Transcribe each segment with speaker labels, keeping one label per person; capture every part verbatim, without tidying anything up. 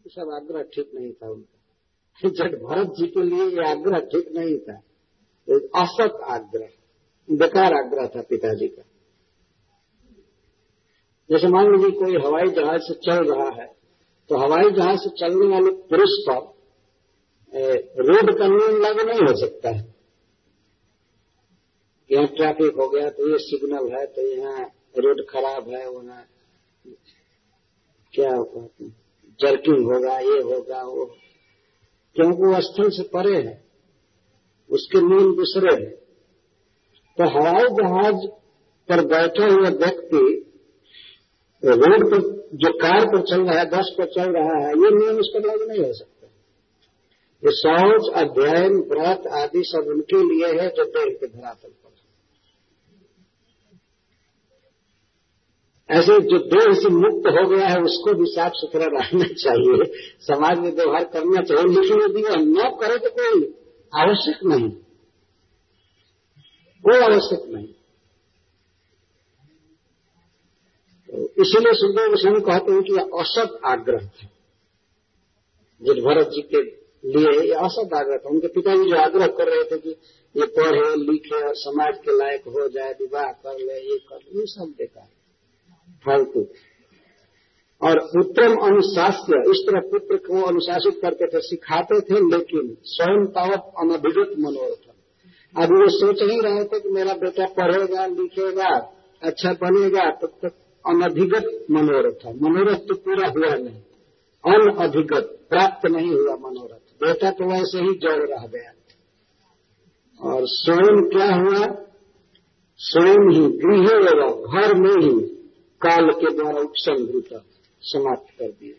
Speaker 1: तो सब आग्रह ठीक नहीं था उनका। जब भरत जी के लिए ये आग्रह ठीक नहीं था, एक असत आग्रह, बेकार आग्रह था पिताजी का। जैसे मान लीजिए कोई हवाई जहाज से चल रहा है, तो हवाई जहाज से चलने वाले पुरुष पर रोड का नियम लागू नहीं हो सकता है। यहाँ ट्रैफिक हो गया तो ये सिग्नल है, तो यहाँ रोड खराब है, वहाँ क्या होगा, जर्किंग होगा, ये होगा वो, क्योंकि वो स्थल से परे है, उसके नियम दूसरे हैं। तो हवाई जहाज पर बैठा हुआ व्यक्ति रोड पर जो कार पर चल रहा है, बस पर चल रहा है, ये नियम इस पर लागू नहीं हो सकता। ये शौच, अध्ययन, व्रत आदि सब उनके लिए है जो देह के धरातल पर। ऐसे जो देह से मुक्त हो गया है उसको भी साफ सुथरा रहना चाहिए, समाज में व्यवहार करना चाहिए, लेकिन यदि वह न करे तो कोई आवश्यक नहीं, कोई आवश्यक नहीं। तो इसीलिए सुखदेव गोस्वामी कहते हैं कि यह असत आग्रह था। जिस भरत जी के लिए ये असत आग्रह था। उनके पिताजी जो आग्रह कर रहे थे कि ये पढ़े लिखे और समाज के लायक हो जाए, विवाह कर ले, ये कर ले, ये सब बेकार फालतू। और पुत्रम अनुशास्य, इस तरह पुत्र को अनुशासित करते थे, सिखाते थे, लेकिन स्वयं तावत अनभिगत मनोरथ। अब वो सोच नहीं रहे थे कि मेरा बेटा पढ़ेगा लिखेगा अच्छा बनेगा, तब तक अनधिगत मनोरथ। मनोरथ तो पूरा हुआ नहीं, अनअधिगत प्राप्त नहीं हुआ मनोरथ। बेटा तो वैसे ही जड़ रह गया। और स्वयं क्या हुआ, स्वयं ही गृह एवं घर में ही काल के द्वारा उपसंहृत समाप्त कर दिए।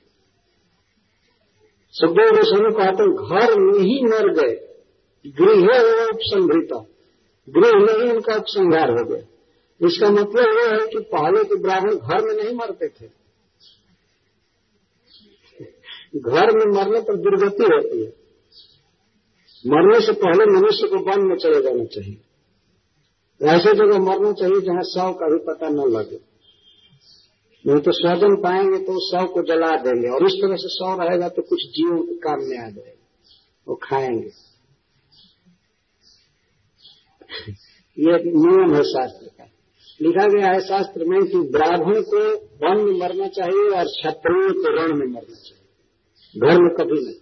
Speaker 1: सुखदेव गोस्वामी कहते हैं घर में ही मर गए, गृह एवं उपसंहृत, गृह में ही उनका उपसंहार हो गया। इसका मतलब यह है कि पहले के ब्राह्मण घर में नहीं मरते थे। घर में मरने पर दुर्गति होती है। मरने से पहले मनुष्य को वन में चले जाना चाहिए, ऐसे जगह मरना चाहिए जहां शव का भी पता न लगे, नहीं तो स्वजन पाएंगे तो उस शव को जला देंगे, और इस तरह से शव रहेगा तो कुछ जीवों के काम में आ जाएगा, वो खाएंगे। ये नियम है शास्त्र का, लिखा गया है शास्त्र में कि ब्राह्मण को वन में मरना चाहिए और क्षत्रिय को रण में मरना चाहिए, घर में कभी नहीं।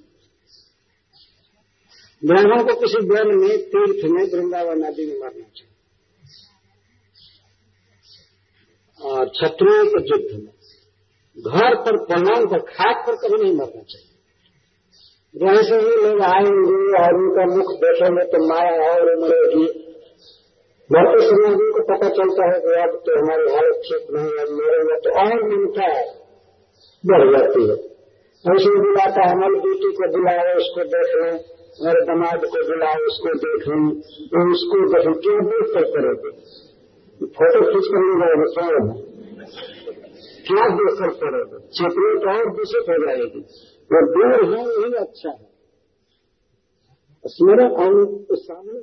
Speaker 1: ब्राह्मण को किसी वन में, तीर्थ में, वृंदावन आदि में मरना चाहिए, और क्षत्रिय को युद्ध में। घर पर, पलंग पर, खाट पर कभी नहीं मरना चाहिए। वैसे ही लोग आएंगे और उनका मुख देखेंगे तो माया और मरेगी। मरते समय उनको पता चलता है कि अब तो हमारी हालत ठीक नहीं है, मरेंगे तो और मिलता है, बढ़ जाती है। ऐसे बुलाता है, हमारी बेटी को बुलाओ उसको देख लें, मेरे दामाद को बुलाओ उसको देख लें, तो उसको देखें, क्यों देख कर करोगे? फोटो खींच कर ले जाएगा, क्या देख कर करोगे? चेतनी तो और दूषित हो जाएगी। वो दूर है यही अच्छा है, स्मरण और सामने।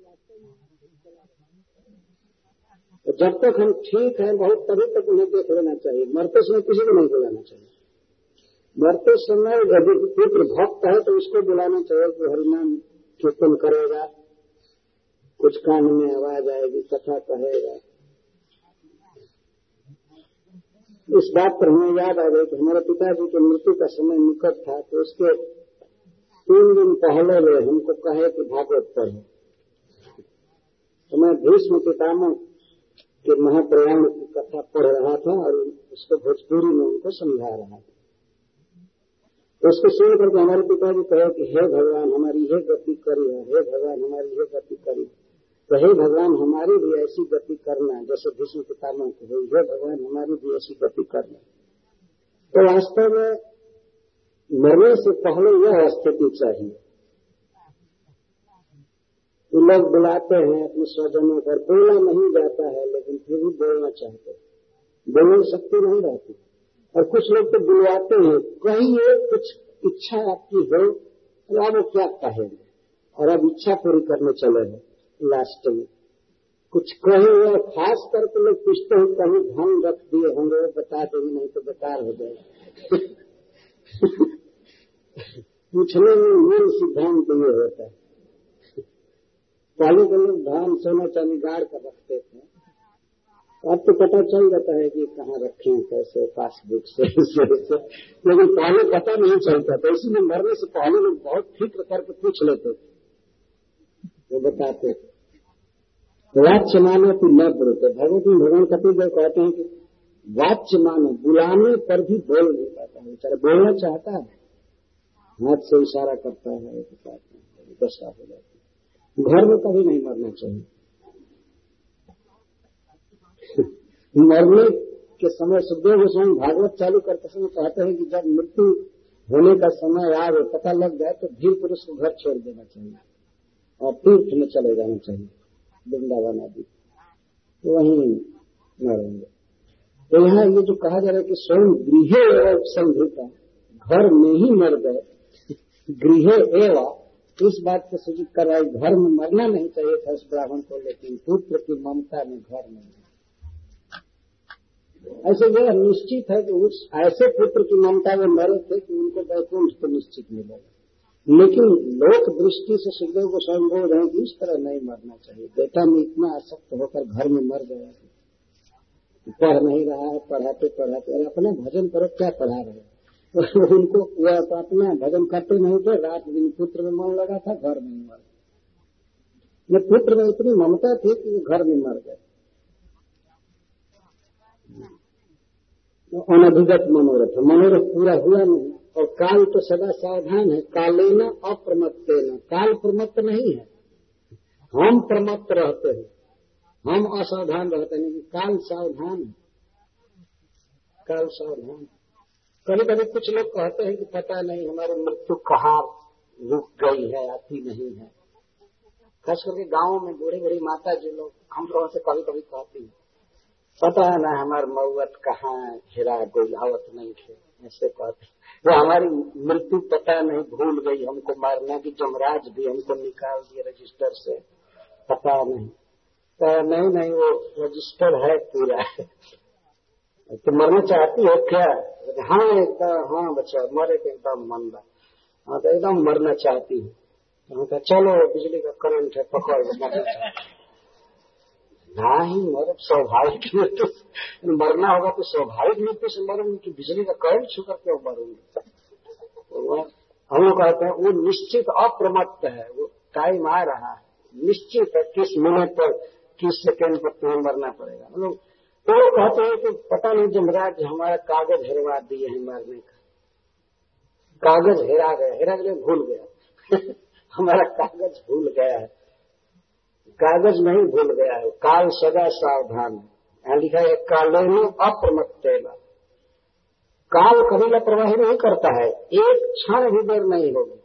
Speaker 1: जब तक हम ठीक हैं बहुत, तभी तक उन्हें देख लेना चाहिए। मरते समय किसी को नहीं बुलाना चाहिए। मरते समय यदि पुत्र भक्त है तो उसको बुलाना चाहिए कि हरिनाम कीर्तन करेगा, कुछ कान में आवाज आएगी, कथा कहेगा। इस बात पर हमें याद आ गई कि हमारे पिताजी की मृत्यु का समय निकट था, तो उसके तीन दिन पहले वे हमको कहे कि भागवत पढ़ो। तो मैं भीष्म पितामह के महाप्रयाण की कथा पढ़ रहा था और उसको भोजपुरी में उनको समझा रहा था। तो उसको सुन करके हमारे पिताजी कहे कि हे भगवान हमारी ये गति करी है, हे भगवान हमारी ये गति करी, तो हे भगवान हमारी भी ऐसी गति करना जैसे भीष्म पितामह को हुई, हे भगवान हमारी भी ऐसी गति करना। तो वास्तव में मरने से पहले यह स्थिति चाहिए। तो लोग बुलाते हैं अपने स्वजनों पर, बोला नहीं जाता है लेकिन फिर भी बोलना चाहते हैं, बोलने की शक्ति नहीं रहती। और कुछ लोग तो बुलवाते हैं, कहिए कुछ इच्छा आपकी हो, तो अब वो क्या कहेंगे, और अब इच्छा पूरी करने चले हैं। लास्ट में कुछ कहेंगे, खास करके लोग पूछते हैं कहीं धन रख दिए होंगे, बता देंगे, नहीं तो बेकार हो जाएगा। पूछने में मूल सिद्धांत ये होता है। पहले के लोग धान सोना चांदी गाड़ कर रखते थे, अब तो पता चल जाता है कि कहाँ रखें, कैसे, पासबुक से, लेकिन पहले पता नहीं चलता था। इसलिए मरने से पहले लोग बहुत फिक्र करके पूछ लेते थे, वो बताते थे। वाच्य मानो कि न बोलते। भगवती भगवान कपिलदेव कहते हैं कि वाच्य मानो, बुलाने पर भी बोल नहीं पाता है, बेचारा बोलना चाहता है, हाथ से इशारा करता है, दशा हो जाती है। घर में कभी नहीं मरना चाहिए। मरने के समय सुखदेव गोस्वामी भागवत चालू करते समय कहते हैं कि जब मृत्यु होने का समय आ गया, पता लग जाए, तो धीर पुरुष को घर छोड़ देना चाहिए और तीर्थ में चले जाना चाहिए, वृंदावन आदि, तो वहीं मरेंगे। तो यहाँ ये जो कहा जा रहा है कि स्वयं गृहे उपसंहृता, घर में ही मर गए, गृहे एवं, इस बात को सूचित कर रहा है घर में मरना नहीं चाहिए था इस ब्राह्मण को, लेकिन पुत्र की ममता में घर में। ऐसे यह निश्चित है कि उस ऐसे पुत्र की ममता में मरे थे कि उनको वैकुंठ तो निश्चित मिलेगा, लेकिन लोक दृष्टि से सुखदेव को स्वयं बोल रहे हैं कि इस तरह नहीं मरना चाहिए। बेटा में इतना आसक्त होकर घर में मर गया, पढ़ नहीं रहा है, पढ़ाते पढ़ाते, अरे अपना भजन करो, क्या पढ़ा रहे हैं उनको, वह तो अपना भजन करते नहीं थे, रात दिन पुत्र में मन लगा था, घर में मर गए। पुत्र में इतनी ममता थी कि वो घर में मर गए। अनभिगत मनोरथ, मनोरथ पूरा हुआ नहीं। और काल तो सदा सावधान है, कालेन अप्रमत्तेन, काल प्रमत्त नहीं है, हम प्रमत्त रहते हैं, हम असावधान रहते हैं, लेकिन काल सावधान है, काल सावधान। कभी कभी कुछ लोग कहते हैं कि पता नहीं हमारी मृत्यु कहाँ रुक गई है, आती नहीं है। खास करके गाँव में बूढ़ी बूढ़ी माता जी लोग हम लोगों से कभी कभी कहती है, पता है ना हमारे मऊत कहाँ हेरा गई, आवत नहीं थे, ऐसे कहते। वो हमारी मृत्यु पता नहीं भूल गई, हमको मारना की जमराज भी हमको निकाल दिए रजिस्टर से, पता नहीं। तो नहीं नहीं वो रजिस्टर है पूरा तो मरना चाहती हो क्या? हाँ एकदम, हाँ बच्चा मरे के एकदम मन बा, हाँ तो एकदम मरना चाहती हूँ। तो चलो बिजली का करंट है, पकड़ मरना चाहती नहीं, मर स्वाभाविक मृत्यु मरना होगा तो स्वाभाविक मृत्यु से मरूंगी कि बिजली का करंट छू करके मरूंगी। हम लोग कहते हैं वो निश्चित अप्रमत्त है, वो टाइम आ रहा है, निश्चित है किस मिनट पर किस सेकेंड पर तुम्हें मरना पड़ेगा। हम लोग तो वो कहते हैं कि पता नहीं जमराज हमारा कागज हेरवा दिए हैं मरने का, कागज हेरा गया, हेरा गया भूल गया हमारा कागज भूल गया है, कागज नहीं भूल गया है, काल सदा सावधान है। यहाँ लिखा है कालेन अप्रमत्तेन, काल कभी लापरवाही नहीं करता है, एक क्षण भी देर नहीं होगी,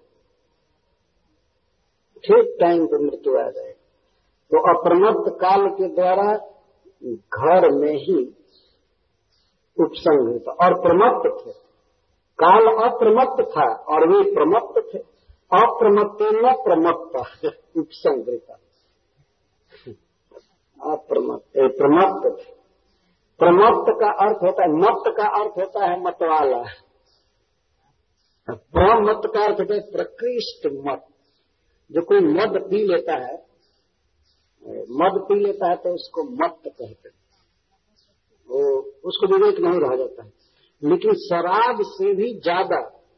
Speaker 1: ठीक टाइम पर मृत्यु आ जाए। तो अप्रमत्त काल के द्वारा घर में ही उपसंहृत और प्रमत्त थे। काल अप्रमत्त था और वे प्रमत्त थे, अप्रमत्तेन प्रमत्त उपसंहृत, अप्रमत्त प्रमत्त थे। प्रमत्त का अर्थ होता है, मत्त का अर्थ होता है मतवाला, प्रमत्त का अर्थ होता है प्रकृष्ट मत। जो कोई मद पी लेता है, मद पी लेता है तो उसको मत्त कहते हैं, वो उसको विवेक नहीं रह जाता है। लेकिन शराब से भी ज्यादा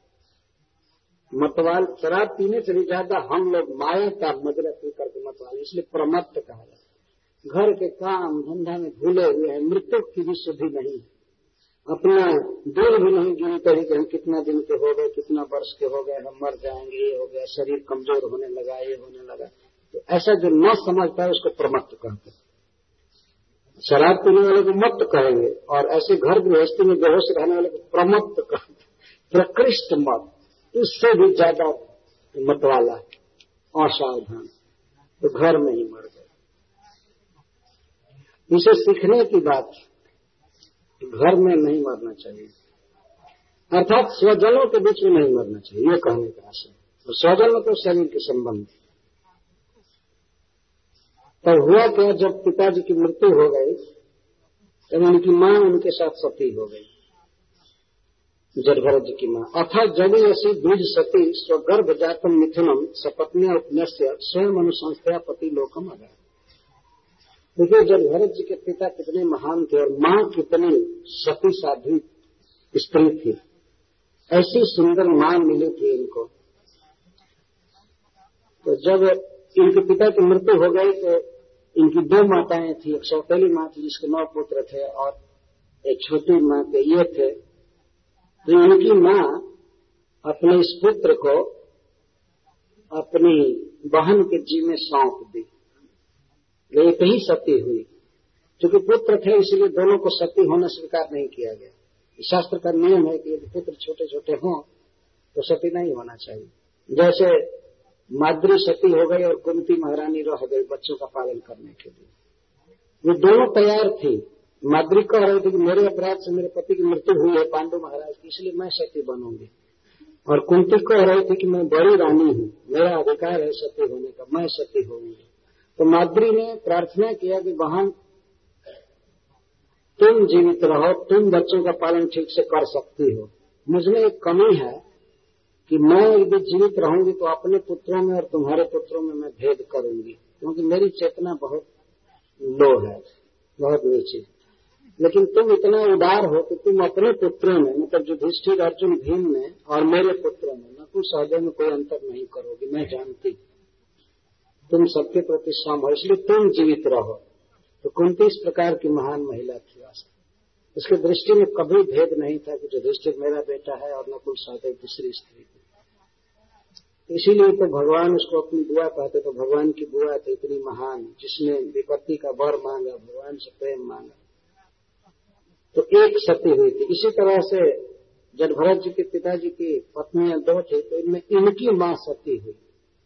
Speaker 1: मतवाल, शराब पीने से भी ज्यादा हम लोग माया का मदिरा पी करके मतवाल, इसलिए प्रमत्त कहा जाता है। घर के काम धंधा में भूले हुए हैं, मृत्यु की भी शुद्धि नहीं है, अपना दिन भी नहीं गिनते हैं कि हम कितना दिन के हो गए, कितना वर्ष के हो गए, हम मर जाएंगे, ये हो गया, शरीर कमजोर होने लगा, ये होने लगा। तो ऐसा जो न समझता है उसको प्रमत्त कहते हैं। शराब पीने वाले को मत्त कहेंगे और ऐसे घर गृहस्थी में बेहोश रहने वाले को प्रमत्त कहते, प्रकृष्ट मत, इससे भी ज्यादा मत वाला असावधान, तो घर में ही मर गए। इसे सीखने की बात, घर में नहीं मरना चाहिए, अर्थात स्वजनों के बीच में नहीं मरना चाहिए, ये कहने का आशय। और स्वजन तो शरीर के संबंध। तब हुआ क्या, जब पिताजी की मृत्यु हो गई तब उनकी मां उनके साथ सती हो गई। जड़भरत जी की माँ। अथ जब ऐसी द्विज सती स्वगर्भ जातम मिथुनम सपत्न्या उपन्यस्य स्वयं अनुसंस्थया पति लोकम अगा। देखिए जड़भरत जी के पिता कितने महान थे और माँ कितनी सती साध्वी स्त्री थी। ऐसी सुंदर माँ मिली थी इनको। तो जब इनके पिता की मृत्यु हो गई तो इनकी दो माताएं थी। एक सौतेली माँ थी जिसके नौ पुत्र थे और एक छोटी माँ के ये थे। तो इनकी माँ अपने इस पुत्र को अपनी बहन के जी में सौंप दी। एक ही सती हुई। क्योंकि पुत्र थे इसलिए दोनों को सती होना स्वीकार नहीं किया गया। शास्त्र का नियम है कि यदि पुत्र छोटे छोटे हों तो सती नहीं होना चाहिए। जैसे माद्री सती हो गई और कुंती महारानी रह गई बच्चों का पालन करने के लिए। ये दोनों तैयार थी। माद्री कह रही थी कि मेरे अपराध से मेरे पति की मृत्यु हुई है पांडु महाराज की, इसलिए मैं सती बनूंगी। और कुंती कह रही थी कि मैं बड़ी रानी हूँ, मेरा अधिकार है सती होने का, मैं सती होंगी। तो माद्री ने प्रार्थना किया कि बहन तुम जीवित रहो, तुम बच्चों का पालन ठीक से कर सकती हो। मुझमें एक कमी है कि मैं यदि जीवित रहूंगी तो अपने पुत्रों में और तुम्हारे पुत्रों में मैं भेद करूंगी, क्योंकि मेरी चेतना बहुत लो है, बहुत नीचे। लेकिन तुम इतना उदार हो कि तुम अपने पुत्रों में, मतलब युधिष्ठिर अर्जुन भीम में और मेरे पुत्रों में नकुल सहदेव में कोई अंतर नहीं करोगी। मैं जानती तुम सबके प्रति सम हो, इसलिए तुम जीवित रहो। तो कुंती इस प्रकार की महान महिला थी। उसकी दृष्टि में कभी भेद नहीं था कि युधिष्ठिर मेरा बेटा है और नकुल सहदेव दूसरी स्त्री थी। इसीलिए तो भगवान उसको अपनी बुआ कहते। तो भगवान की बुआ थी इतनी महान, जिसने विपत्ति का वर मांगा, भगवान से प्रेम मांगा। तो एक सती हुई थी। इसी तरह से जड़भरत जी के पिताजी की पत्नियां दो थी, तो इनमें इनकी मां सती हुई।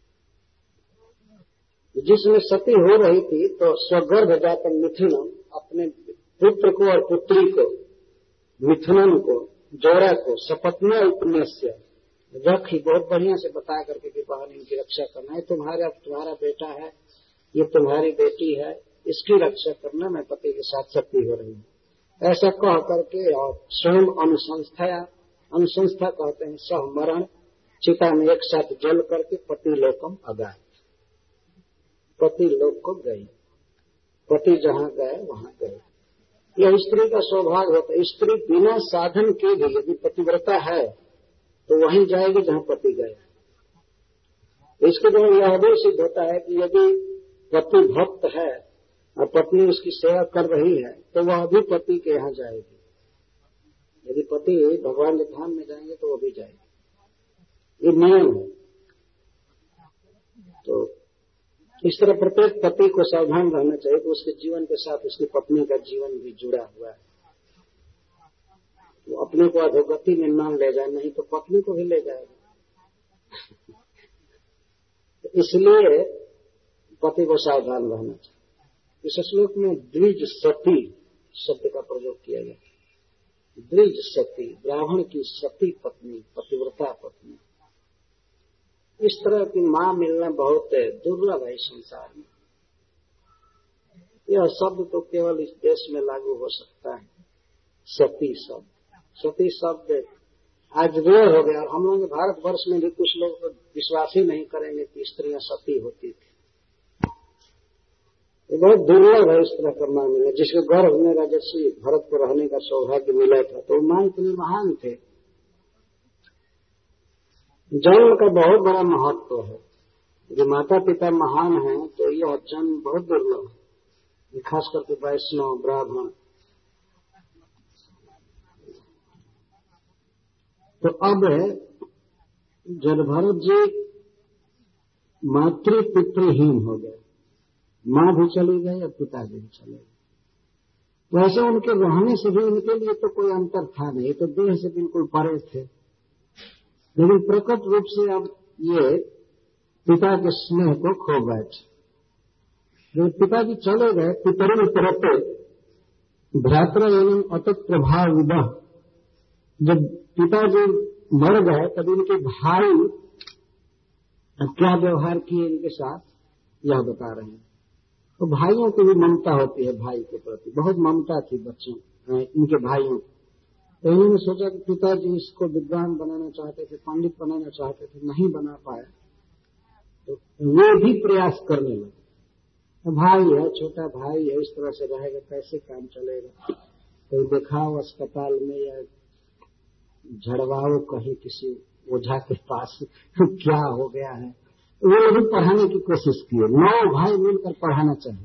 Speaker 1: जिसमें सती हो रही थी तो स्वगर्भ जातम मिथुनम, अपने पुत्र को और पुत्री को, मिथुनन को, जोड़ा को, सपत्न्या उपन्यस्य रखी, बहुत बढ़िया से बता करके कि बहन इनकी रक्षा करना है, तुम्हारा तुम्हारा बेटा है, ये तुम्हारी बेटी है, इसकी रक्षा करना, मैं पति के साथ सती हो रही हूँ, ऐसा कह करके। और स्वयं अनुसंस्था, अनुसंस्था कहते हैं सहमरण, चिता में एक साथ जल करके पति लोकम अगाए, पति लोक को गई। पति जहाँ गए वहां गए। यह स्त्री का सौभाग्य होता है। स्त्री बिना साधन के भी यदि पतिव्रता है तो वहीं जाएगी जहाँ पति गए। इसके द्वारा यह भी सिद्ध होता है कि यदि पति भक्त है और पत्नी उसकी सेवा कर रही है तो वह भी पति के यहाँ जाएगी। यदि पति भगवान के धाम में जाएंगे तो वो भी जाएगी। ये नियम है। तो इस तरह प्रत्येक पति को सावधान रहना चाहिए कि उसके जीवन के साथ उसकी पत्नी का जीवन भी जुड़ा हुआ है। वो अपने को अधोगति में न ले जाए, नहीं तो पत्नी को भी ले जाएगा। तो इसलिए पति को सावधान रहना चाहिए। इस श्लोक में द्विज सती शब्द का प्रयोग किया गया। द्विज सती, ब्राह्मण की सती पत्नी, पतिव्रता पत्नी। इस तरह की मां मिलना बहुत दुर्लभ है संसार में। यह शब्द तो केवल इस देश में लागू हो सकता है, सती शब्द। सती शब्द आज रेयर हो गया। और हम लोग भारतवर्ष में भी कुछ लोग तो विश्वास ही नहीं करेंगे कि स्त्रियां सती होती थी। ये बहुत दुर्लभ है इस तरह का मां मिला। जिसके गर्भ में राजर्षि भरत को रहने का सौभाग्य मिला था तो मां इतने महान थे। जन्म का बहुत बड़ा महत्व है। यदि माता पिता महान हैं तो यह जन्म बहुत दुर्लभ है, खास करके वैष्णव ब्राह्मण। तो अब जड़भरत जी मातृ पितृहीन हो गए। माँ भी चली गई और पिताजी भी चले गए। वैसे उनके रहने से भी उनके लिए तो कोई अंतर था नहीं, तो देह से बिल्कुल परे थे। लेकिन प्रकट रूप से अब ये पिता के स्नेह को खो बैठे। जब पिताजी चले गए, पितरन परते भ्रातृ एवं अतत प्रभाव विदह, जब पिताजी मर गए तब इनके भाई क्या व्यवहार किए इनके साथ यह बता रहे हैं। तो भाइयों की भी ममता होती है, भाई के प्रति बहुत ममता थी बच्चों इनके भाइयों की। तो इन्होंने सोचा कि पिताजी इसको विद्वान बनाना चाहते थे, पंडित बनाना चाहते थे, नहीं बना पाए, तो वे भी प्रयास करने लगे। तो भाई है, छोटा भाई है, इस तरह से रहेगा कैसे काम चलेगा, कोई दिखाओ अस्पताल में या झड़वाओ कहीं किसी ओझा के पास, क्या हो गया है। वो लोग पढ़ाने की कोशिश किए, नौ भाई मिलकर पढ़ाना चाहिए,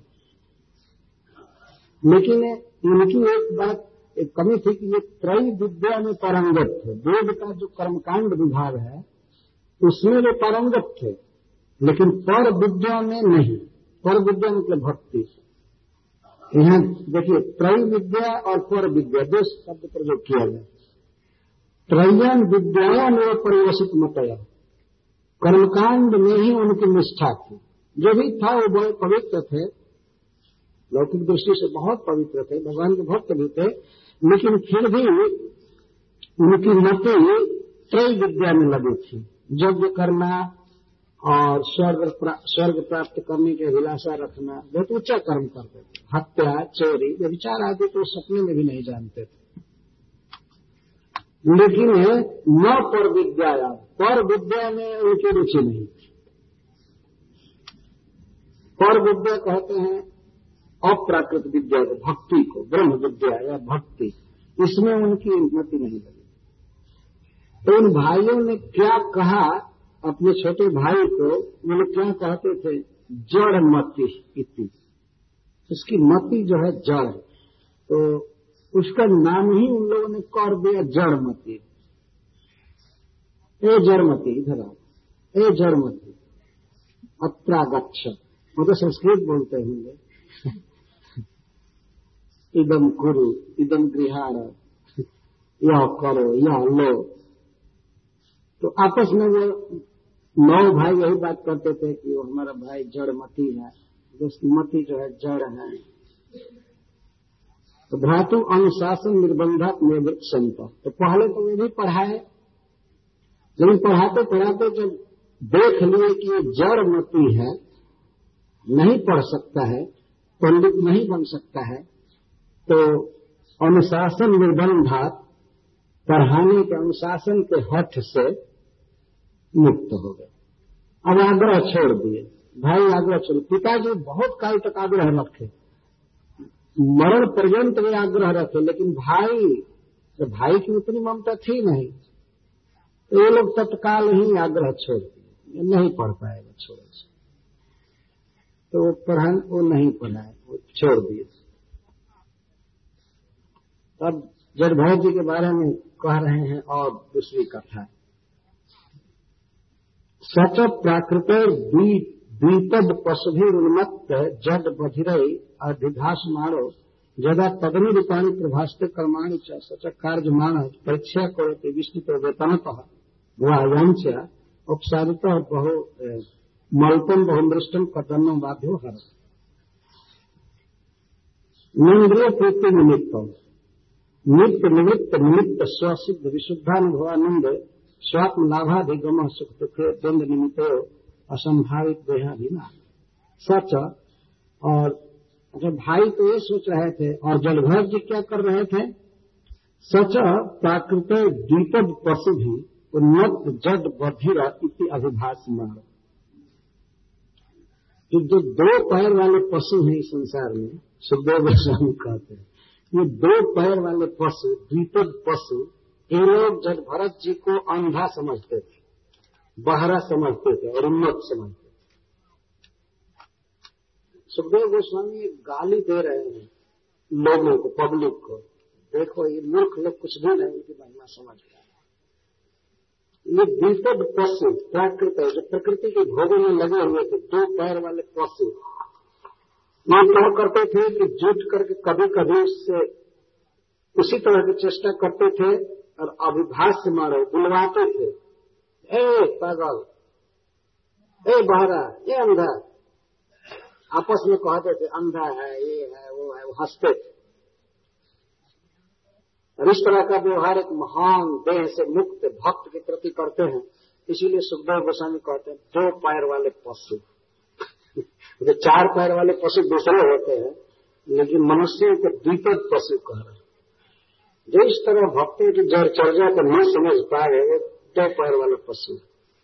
Speaker 1: लेकिन इनकी एक बात एक कमी थी कि ये त्रय विद्या में पारंगत थे। वेद का जो कर्मकांड विभाग है उसमें वे पारंगत थे, लेकिन पर विद्या में नहीं। पर विद्या मतलब भक्ति। यहाँ देखिए, त्रय विद्या और पर विद्या दो शब्द प्रयोग किया गया। त्रयन विद्याया में परिवसित मतया, कर्मकांड में ही उनकी निष्ठा थी। जो भी था वो बहुत पवित्र थे, लौकिक दृष्टि से बहुत पवित्र थे, भगवान के भक्त भी थे, लेकिन फिर भी उनकी मति त्रय विद्या में लगी थी। यज्ञ करना और स्वर्ग प्रा, स्वर्ग प्राप्त करने की अभिलाषा रखना, बहुत ऊंचा कर्म करते थे। हत्या, चोरी, व्यभिचार आदि तो सपने में भी नहीं जानते थे। लेकिन न पर विद्या, पर विद्या में उनकी रुचि नहीं थी। पर विद्या कहते हैं अप्राकृत विद्या को, भक्ति को, ब्रह्म विद्या या भक्ति, इसमें उनकी मति नहीं लगी। तो उन भाइयों ने क्या कहा अपने छोटे भाई को, उन्होंने क्या कहते थे, जड़ मति इति, उसकी मति जो है जड़, तो उसका नाम ही उन लोगों ने कर दिया जड़ मति। ए जड़मति, इधर आओ, ए जड़मति अत्रागच्छ, मतलब संस्कृत बोलते होंगे। इदम कुरु, इदम गृहाण, यह करो, यह लो। तो आपस में वो नौ भाई यही बात करते थे कि वो हमारा भाई जड़मती है, उसकी मति जो है जड़ है। तो भ्रातु अनुशासन निर्बंधक निवृत्त संत, तो पहले तो वे भी पढ़ाए, लेकिन पढ़ाते पढ़ाते जब देख लिए कि ये जड़मती है, नहीं पढ़ सकता है, पंडित नहीं बन सकता है, तो अनुशासन निर्बंधात, पढ़ाने के अनुशासन के हठ से मुक्त हो गए। अब आग्रह छोड़ दिए, भाई आग्रह छोड़। पिताजी बहुत काल तक आग्रह रखे, मरण पर्यंत वे आग्रह रखे, लेकिन भाई तो भाई की उतनी ममता थी नहीं, तो ये लोग तत्काल ही आग्रह छोड़ दिए, नहीं पढ़ पाएगा, छोड़ से। तो वो पढ़ान वो नहीं पढ़ाए, वो छोड़ दिए। अब जड़भरत जी के बारे में कह रहे हैं और दूसरी कथा, सच प्राकृत द्वीपद पशुभिर्मत्त जड बधिरई अधिभासमाणो जदा तदनु रूपाणी प्रभास्ते कर्माणि च सच कार्यमान परीक्षा करोति विस्तृत वेतनतः गुहायांच उपसारित बहु मल्पम बहुमृष्टम कदन्नम बाध्यो हर निंद्रिय प्रीति निमित्तम नित्य निवृत्त निमित्त स्वसिद्ध विशुद्धानुभवानंद स्वात्म लाभाधिगम सुख दुख द्वंद निमित्तो असंभावित देहाधीना सच। और जब भाई तो ये सोच रहे थे, और जलभरत जी क्या कर रहे थे, सच प्राकृत द्वीपद पशु भी उन्नत जड बधिर इति अभिभाष मार। जो दो पैर वाले पशु हैं इस संसार में, सुखदेव गोस्वामी कहते हैं, ये दो पैर वाले पशु, द्विपद पशु, ये लोग जड़भरत जी को अंधा समझते थे, बहरा समझते थे और उन्नत समझते थे। सुखदेव गोस्वामी गाली दे रहे हैं लोगों को, पब्लिक को, देखो ये मूर्ख लोग कुछ भी नहीं उनकी महिमा समझ पाए। ये द्विपद पशु प्राकृत है, जो प्रकृति के भोगों में लगे हुए थे, दो पैर वाले पशु, ये क्या करते थे कि जुट करके कभी कभी उससे उसी तरह की चेष्टा करते थे और अभिभाष्य मारो बुलवाते थे, ए पागल, ए बहरा, ए अंधा, आपस में कहते थे अंधा है, ये है, वो है, वो हंसते थे। और इस तरह का व्यवहार एक महान देह से मुक्त भक्त के प्रति करते हैं। इसीलिए सुखदेव गोस्वामी कहते हैं दो पैर वाले पशु। जो चार पैर वाले पशु दूसरे होते हैं, लेकिन मनुष्यों को द्विपद पशु कह रहे हैं। जो इस तरह भक्तों की जड़ चर्चा को न समझ पाए वो दो पैर वाला पशु।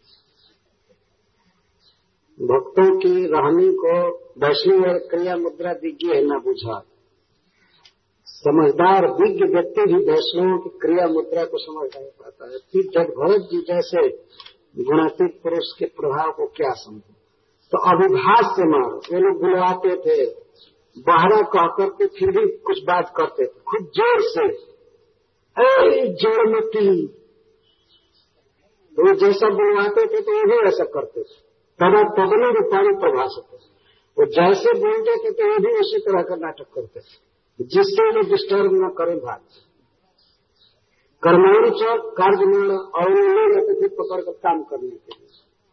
Speaker 1: भक्तों की रहनी को वैष्णव और क्रिया मुद्रा विज्ञ है न बुझा। समझदार विज्ञ व्यक्ति भी वैष्णवों की क्रिया मुद्रा को समझ नहीं पाता है। फिर जब भरत जी जैसे गुणातीत पुरुष के प्रभाव को क्या समझे। तो अभिभाष से मारो, ये लोग बुलवाते थे, बाहरा कह करके फिर भी कुछ बात करते थे खूब जोर से, अरे जड़मती। तो वो जैसा बुलवाते थे तो वो भी ऐसा करते थे। तदा तदनु रूपाणी प्रभाषते, वो जैसे बोलते थे तो वो भी उसी तरह का नाटक करते थे, जिससे वो डिस्टर्ब न करे बात। कर्माणी चौक कार्यमाण और ले जाते थे पकड़ कर काम करने के लिए,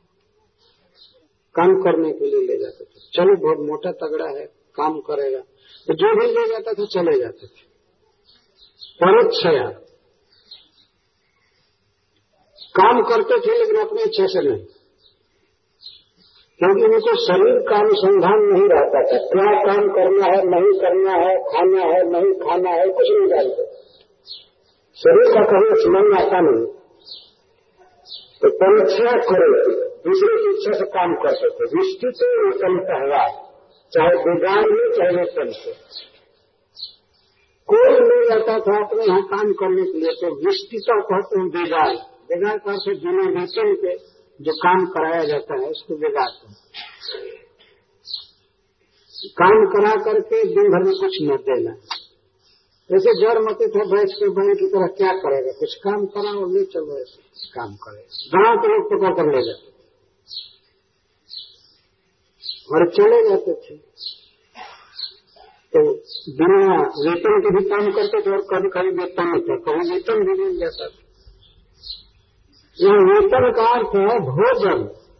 Speaker 1: काम करने के लिए ले जाते थे। चलो बहुत मोटा तगड़ा है, काम करेगा, तो जो भी ले जाता था चले जाते थे। परोक्षया काम करते थे लेकिन अपनी इच्छा से नहीं, क्योंकि उनको शरीर का अनुसंधान नहीं रहता था। क्या काम करना है, नहीं करना है, खाना है, नहीं खाना है, कुछ नहीं जानते। शरीर का कभी स्मरण आता नहीं। तो परीक्षा करे, दूसरे की इच्छा से काम करते थे। दृष्टि से वेतन कहवा, चाहे बेगार में चाहे वेतन से। कोई ले जाता था अपने यहाँ काम करने के लिए, तो दृष्टिता कहते हैं बेगार। बेगार का से बिना वेतन के जो काम कराया जाता है उसको बेगार कहते हैं। काम करा करके दिन भर में कुछ न देना। जैसे जड़ मते था बैठ के बैल की तरह क्या करेगा, कुछ काम करा और ले चलो ऐसे काम करे। गांव के लोग पकड़ कर ले जाते और चले जाते थे। तो बिना वेतन के भी काम करते थे और कभी कभी वेतन नहीं था, कभी वेतन भी मिल जाता था। यह वेतन का अर्थ है भोजन।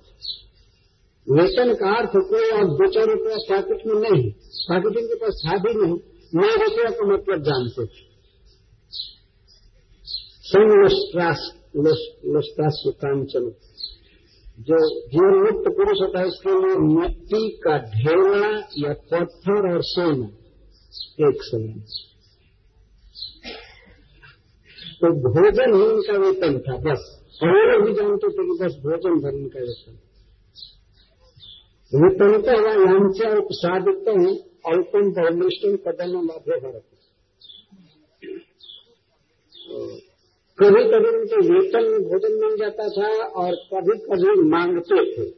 Speaker 1: वेतन का अर्थ कोई आप दो चार रुपया पैकेट में नहीं, पैकेट के पास था भी नहीं, नौ रुपया का मतलब जानते थे। कांचन, जो जीवन मुक्त पुरुष होता है उसके लिए मिट्टी का ढेला या पत्थर और सोना एक समान। तो भोजन ही उनका वेतन था बस। और भी जानते थे कि बस भोजन भर उनका वेतन। वेतनता यांचा उपसादितम अल्पम बहुनिष्ठम पदम मध्य भारत। कभी कभी उनके वेतन में भोजन मिल जाता था और कभी कभी मांगते थे।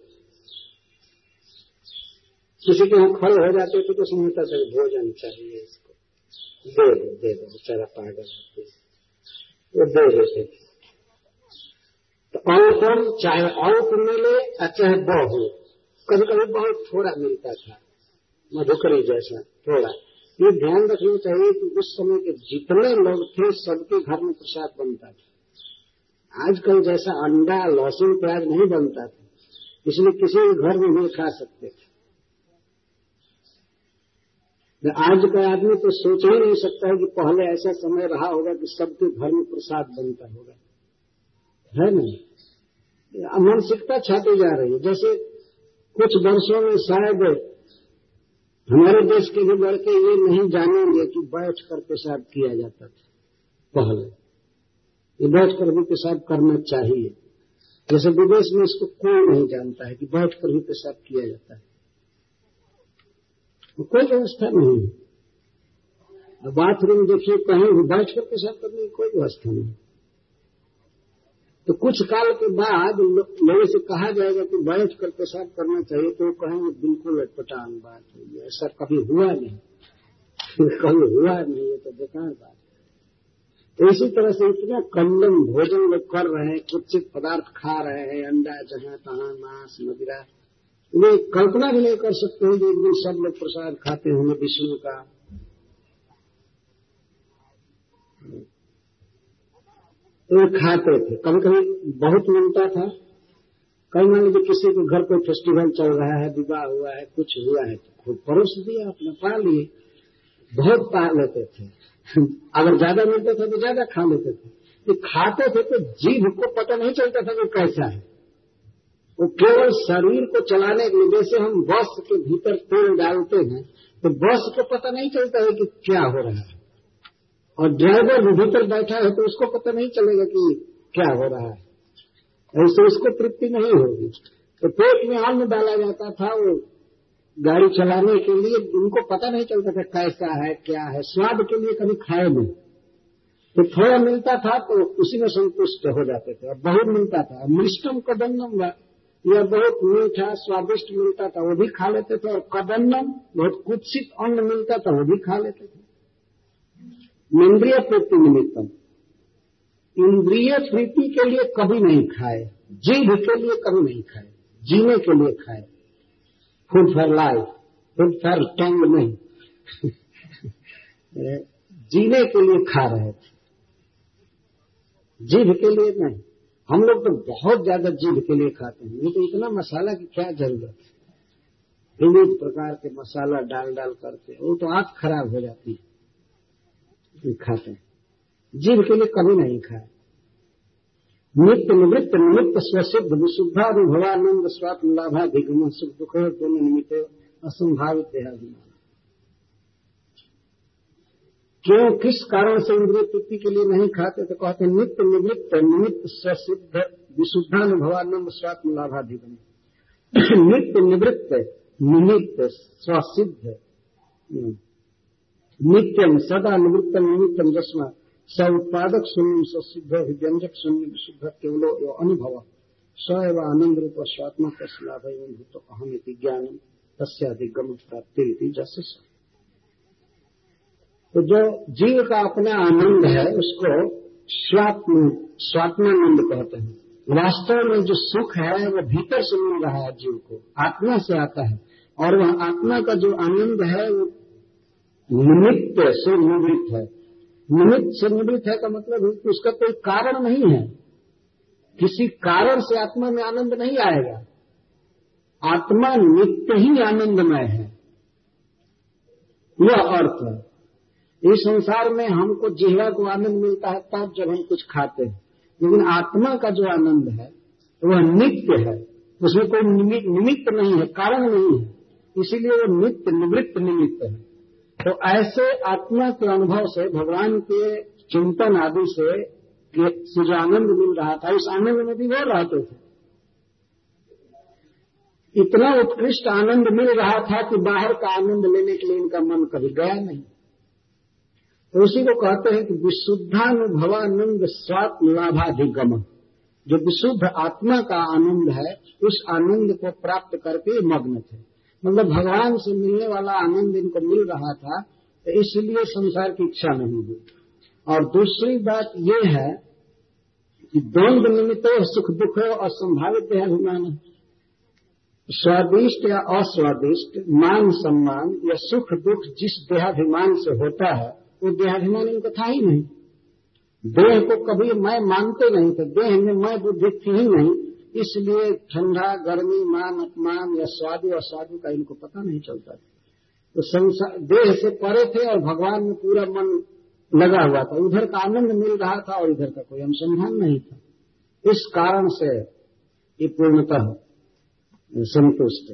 Speaker 1: किसी के यहाँ खड़े हो जाते थे तो समझता था भोजन चाहिए, इसको दे दो दे दो, बेचारा पागल वो दे देते थे। तो अल्पम चाहे अल्प मिले चाहे बहु, कभी कभी बहुत थोड़ा मिलता था, मधुकरी जैसा थोड़ा। ये ध्यान रखना चाहिए कि उस समय के जितने लोग थे सबके घर में प्रसाद बनता था। आजकल जैसा अंडा लहसुन प्याज नहीं बनता था, इसलिए किसी भी घर में नहीं खा सकते थे। आज का आदमी तो सोच ही नहीं सकता है कि पहले ऐसा समय रहा होगा कि सबके घर में प्रसाद बनता होगा, है ना। मानसिकता छाती जा रही है। जैसे कुछ वर्षों में शायद हमारे देश के भी लड़के ये नहीं जानेंगे कि बैठ कर पेशाब किया जाता था पहले। ये बैठ कर भी पेशाब करना चाहिए। जैसे विदेश में इसको कोई नहीं जानता है कि बैठ कर भी पेशाब किया जाता है, तो कोई व्यवस्था नहीं है। बाथरूम देखिए कहीं भी बैठ कर पेशाब करने की कोई व्यवस्था नहीं। तो कुछ काल के बाद लोगों से कहा जाएगा कि बैठ कर पेशाब करना चाहिए, तो वो कहेंगे बिल्कुल अटपटांग बात है, ऐसा कभी हुआ नहीं, कभी हुआ नहीं, ये तो बेकार बात है। तो इसी तरह से इतना कंडम भोजन लोग कर रहे हैं, कुछ पदार्थ खा रहे हैं, अंडा जहां तहां, मांस मदिरा, वे कल्पना भी नहीं कर सकते हैं कि एक दिन सब लोग प्रसाद खाते होंगे विष्णु का। तो खाते थे, कभी कभी बहुत मिलता था। कई मान लीजिए किसी के घर कोई फेस्टिवल चल रहा है, विवाह हुआ है, कुछ हुआ है, तो खूब परोस दिया, अपने पा लिए, बहुत पा लेते थे। अगर ज्यादा मिलता था तो ज्यादा खा लेते थे। तो खाते थे तो जीभ को पता नहीं चलता था कि कैसा है, वो केवल शरीर को चलाने के लिए। जैसे हम बस के भीतर तेल डालते हैं तो बस को पता नहीं चलता है कि क्या हो रहा है, और ड्राइवर भी भीतर बैठा है तो उसको पता नहीं चलेगा कि क्या हो रहा है, ऐसे उसको तृप्ति नहीं होगी। तो पेट में अन्न डाला जाता था वो गाड़ी चलाने के लिए, उनको पता नहीं चलता था कैसा है क्या है, स्वाद के लिए कभी खाए नहीं। तो थोड़ा मिलता था तो उसी में संतुष्ट हो जाते थे, और बहुत मिलता था मिष्टम कदन्नम, यह बहुत मीठा स्वादिष्ट मिलता था वो भी खा लेते थे, और कदन्नम बहुत कुत्सित अन्न मिलता था वो भी खा लेते थे। इंद्रिय प्रीति निमित्तम, इंद्रिय प्रीति के लिए कभी नहीं खाए, जीभ के लिए कभी नहीं खाए, जीने के लिए खाए, food for life, food for tongue नहीं जीने के लिए खा रहे थे, जीभ के लिए नहीं। हम लोग तो बहुत ज्यादा जीभ के लिए खाते हैं, ये तो इतना मसाला की क्या जरूरत है, विविध प्रकार के मसाला डाल डाल करके, वो तो आंख खराब हो जाती है खाते हैं, जीभ के लिए कभी नहीं खाए। नित्य निवृत्त निमित्त स्वसिद्ध विशुद्धानुभवानंद स्वात्म लाभाधिगम सुख दुख दोनों निमित्त असंभावित देहाभिमान। क्यों, किस कारण से इंद्रिय तृप्ति के लिए नहीं खाते, तो कहते हैं नित्य निवृत्त निमित्त स्वसिद्ध विशुद्धानुभवानंद स्वात्म लाभाधिगम। नित्य निवृत्त निमित्त स्वसिद्ध नित्यम सदा निवृत्तम निमित्तम जस्मा स उत्पादक शून्य ससिद्ध व्यंजक शून्य विशुद्ध केवलो यो अनुभव स एव आनंद रूप स्वात्मा तस्लाभ एवं भूत अहम इति ज्ञानम तस्याधिगम प्राप्ति जैसे। तो जो जीव का अपना आनंद है उसको स्वात्म स्वात्मानंद कहते हैं। वास्तव में जो सुख है वो भीतर से मिल रहा है जीव को, आत्मा से आता है, और वह आत्मा का जो आनंद है वो निमित्त से निवृत्त है। निमित्त से निवृत्त है का मतलब है कि उसका कोई कारण नहीं है, किसी कारण से आत्मा में आनंद नहीं आएगा, आत्मा नित्य ही आनंदमय है, यह अर्थ है। इस संसार में हमको जिह्वा को आनंद मिलता है तब जब हम कुछ खाते हैं, लेकिन आत्मा का जो आनंद है वह नित्य है, उसमें कोई निमित्त नहीं है, कारण नहीं है, इसीलिए वो नित्य निवृत्त निमित्त है। तो ऐसे आत्मा के अनुभव से, भगवान के चिंतन आदि से जो आनंद मिल रहा था, उस आनंद में भी वो रहते थे। इतना उत्कृष्ट आनंद मिल रहा था कि बाहर का आनंद लेने के लिए इनका मन कभी गया नहीं। तो उसी को कहते हैं कि विशुद्धानुभवानंद स्वात्म लाभाधिगम, जो विशुद्ध आत्मा का आनंद है उस आनंद को प्राप्त करके मग्न थे। मतलब भगवान से मिलने वाला आनंद इनको मिल रहा था, तो इसलिए संसार की इच्छा नहीं हुई। और दूसरी बात यह है कि द्वंद निमित्त सुख दुख और संभावित देहाभिमान है। स्वादिष्ट या अस्वादिष्ट, मान सम्मान या सुख दुख जिस देहाभिमान से होता है वो देहाभिमान इनको था ही नहीं। देह को कभी मैं मानते नहीं थे, देह में मैं बुद्धि थी ही नहीं, इसलिए ठंडा गर्मी मान अपमान या स्वादु असाधु का इनको पता नहीं चलता था। तो संसार देह से परे थे और भगवान में पूरा मन लगा हुआ था, उधर का आनंद मिल रहा था और इधर का कोई अनुसंधान नहीं था। इस कारण से ये पूर्णतः संतुष्ट।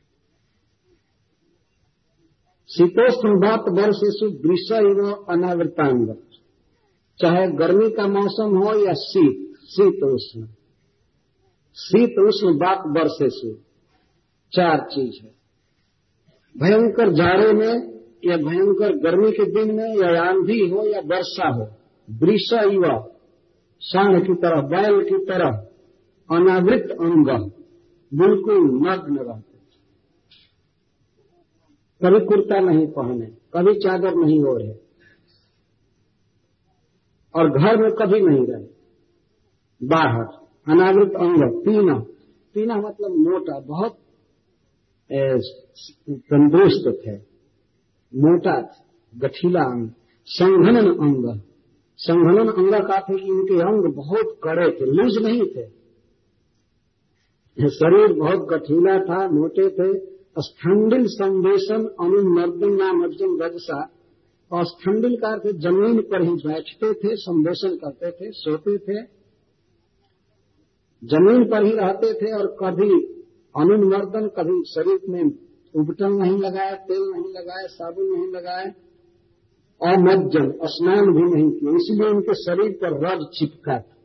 Speaker 1: शीतोष्ण बात वर्षेषु वृषैव अनावृतांग, चाहे गर्मी का मौसम हो या शीत, शीतोष्ण शीत उष्ण बात वर्षेषु, चार चीज है। भयंकर जाड़े में या भयंकर गर्मी के दिन में या आंधी हो या वर्षा हो, वृषा युवा सांड की तरह, बैल की तरह अनावृत अंग, बिल्कुल नग्न रहते, कभी कुर्ता नहीं पहने, कभी चादर नहीं ओढ़े, और घर में कभी नहीं रहे, बाहर अनावृत अंग। पीना, पीना मतलब मोटा, बहुत तंदुरुस्त थे, मोटा गठीला अंग। संघनन अंग, संघनन अंग का थे कि इनके अंग बहुत कड़े थे, लूज नहीं थे, शरीर बहुत गठीला था, मोटे थे। स्थंडिल संवेशन अनुमर्दन नाम अर्जुन रजसा, और स्थंडिल का अर्थ जमीन पर ही बैठते थे, संवेशन करते थे, सोते थे, जमीन पर ही रहते थे, और कभी अनुमर्दन, कभी शरीर में उबटन नहीं लगाया, तेल नहीं लगाया, साबुन नहीं लगाया, अमज्जन, स्नान भी नहीं किए, इसलिए उनके शरीर पर रज चिपका था।